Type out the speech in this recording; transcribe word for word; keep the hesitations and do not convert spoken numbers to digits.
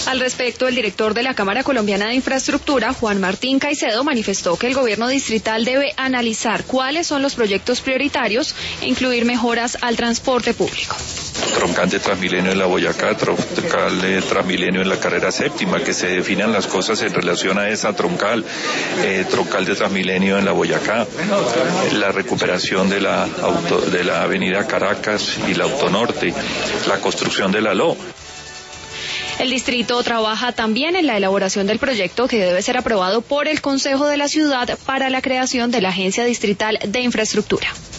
Al respecto, el director de la Cámara Colombiana de Infraestructura, Juan Martín Caicedo, manifestó que el gobierno distrital debe analizar cuáles son los proyectos prioritarios e incluir mejoras al transporte público. Troncal de Transmilenio en la Boyacá, troncal de Transmilenio en la carrera séptima, que se definan las cosas en relación a esa troncal, eh, troncal de Transmilenio en la Boyacá, la recuperación de la, auto, de la avenida Caracas y la Autonorte, la construcción de la L O. El distrito trabaja también en la elaboración del proyecto que debe ser aprobado por el Consejo de la Ciudad para la creación de la Agencia Distrital de Infraestructura.